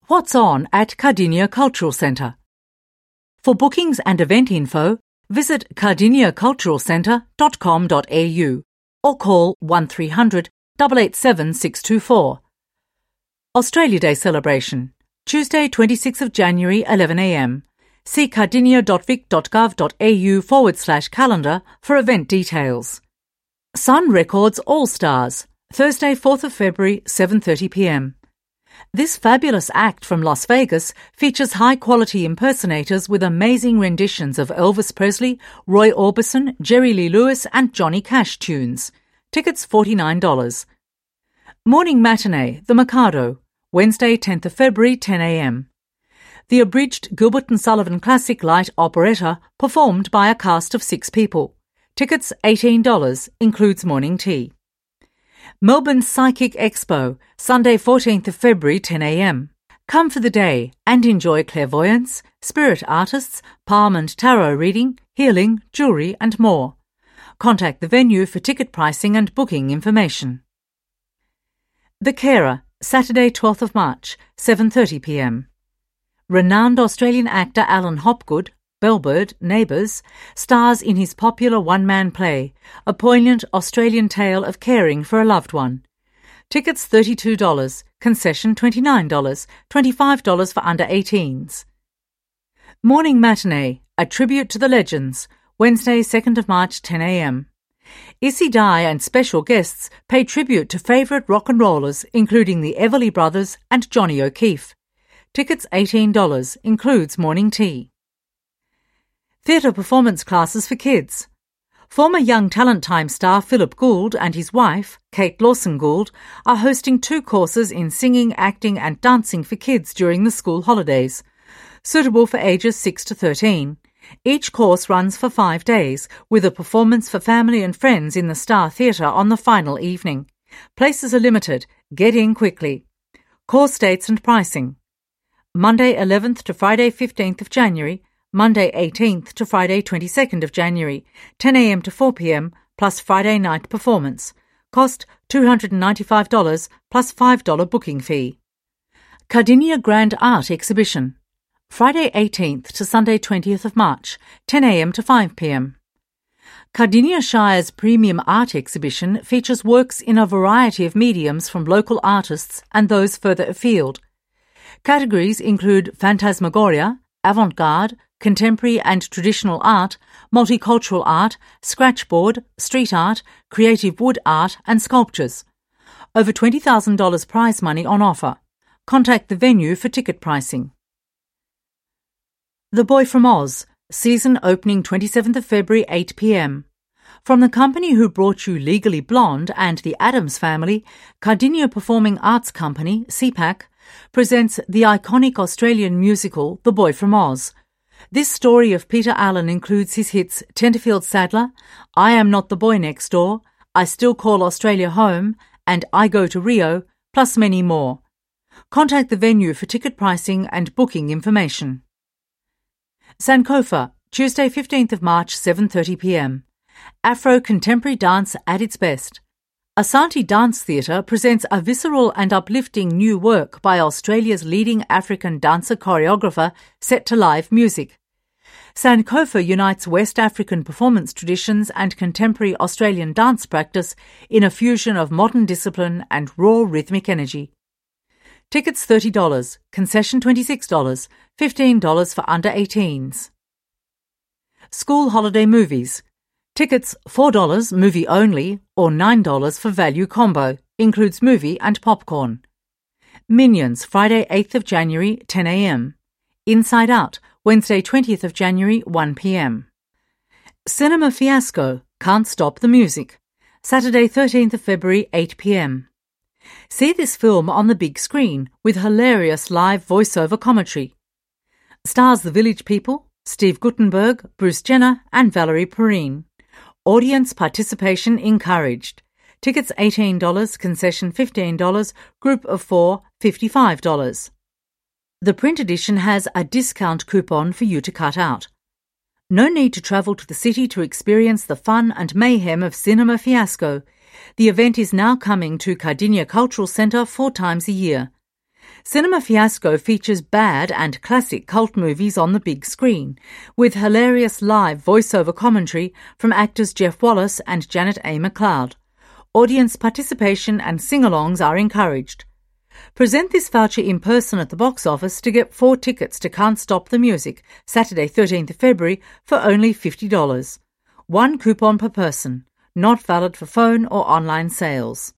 What's on at Cardinia Cultural Centre? For bookings and event info, visit cardiniaculturalcentre.com.au or call 1300 887 624. Australia Day celebration, Tuesday 26th of January 11am. See cardinia.vic.gov.au/calendar for event details. Sun Records All Stars, Thursday 4th of February 7:30pm. This fabulous act from Las Vegas features high-quality impersonators with amazing renditions of Elvis Presley, Roy Orbison, Jerry Lee Lewis and Johnny Cash tunes. Tickets $49. Morning Matinee, The Mikado, Wednesday 10th of February 10am. The abridged Gilbert and Sullivan Classic Light Operetta performed by a cast of 6 people. Tickets $18, includes morning tea. Melbourne Psychic Expo, Sunday 14th of February 10am. Come for the day and enjoy clairvoyance, spirit artists, palm and tarot reading, healing, jewellery and more. Contact the venue for ticket pricing and booking information. The Carer, Saturday 12th of March, 7:30pm. Renowned Australian actor Alan Hopgood, Bellbird, Neighbours, stars in his popular one-man play, a poignant Australian tale of caring for a loved one. Tickets $32, concession $29, $25 for under 18s. Morning Matinee, a tribute to the legends, Wednesday 2nd of March 10am. Issy Dye and special guests pay tribute to favourite rock and rollers including the Everly Brothers and Johnny O'Keefe. Tickets $18, includes morning tea. Theatre performance classes for kids. Former Young Talent Time star Philip Gould and his wife, Kate Lawson Gould, are hosting 2 courses in singing, acting and dancing for kids during the school holidays, suitable for ages 6 to 13. Each course runs for 5 days, with a performance for family and friends in the Star Theatre on the final evening. Places are limited. Get in quickly. Course dates and pricing. Monday 11th to Friday 15th of January, Monday 18th to Friday 22nd of January, 10am to 4pm, plus Friday night performance. Cost $295 plus $5 booking fee. Cardinia Grand Art Exhibition. Friday 18th to Sunday 20th of March, 10am to 5pm. Cardinia Shire's premium art exhibition features works in a variety of mediums from local artists and those further afield. Categories include phantasmagoria, avant-garde, contemporary and traditional art, multicultural art, scratchboard, street art, creative wood art and sculptures. Over $20,000 prize money on offer. Contact the venue for ticket pricing. The Boy from Oz, season opening 27th of February 8pm. From the company who brought you Legally Blonde and the Addams Family, Cardinia Performing Arts Company, CPAC, presents the iconic Australian musical The Boy from Oz. This story of Peter Allen includes his hits Tenterfield Saddler, I Am Not the Boy Next Door, I Still Call Australia Home, and I Go to Rio, plus many more. Contact the venue for ticket pricing and booking information. Sankofa, Tuesday 15th of March 7:30pm. Afro-contemporary dance at its best. Asante Dance Theatre presents a visceral and uplifting new work by Australia's leading African dancer-choreographer set to live music. Sankofa unites West African performance traditions and contemporary Australian dance practice in a fusion of modern discipline and raw rhythmic energy. Tickets $30, concession $26, $15 for under 18s. School holiday movies. Tickets $4 movie only or $9 for value combo, includes movie and popcorn. Minions, Friday 8th of January, 10am. Inside Out, Wednesday 20th of January, 1pm. Cinema Fiasco, Can't Stop the Music, Saturday 13th of February, 8pm. See this film on the big screen with hilarious live voiceover commentary. Stars The Village People, Steve Guttenberg, Bruce Jenner and Valerie Perrine. Audience participation encouraged. Tickets $18, concession $15, group of 4 $55. The print edition has a discount coupon for you to cut out. No need to travel to the city to experience the fun and mayhem of Cinema Fiasco. The event is now coming to Cardinia Cultural Centre 4 times a year. Cinema Fiasco features bad and classic cult movies on the big screen, with hilarious live voiceover commentary from actors Jeff Wallace and Janet A. McLeod. Audience participation and sing-alongs are encouraged. Present this voucher in person at the box office to get 4 tickets to Can't Stop the Music, Saturday 13th of February, for only $50. 1 coupon per person. Not valid for phone or online sales.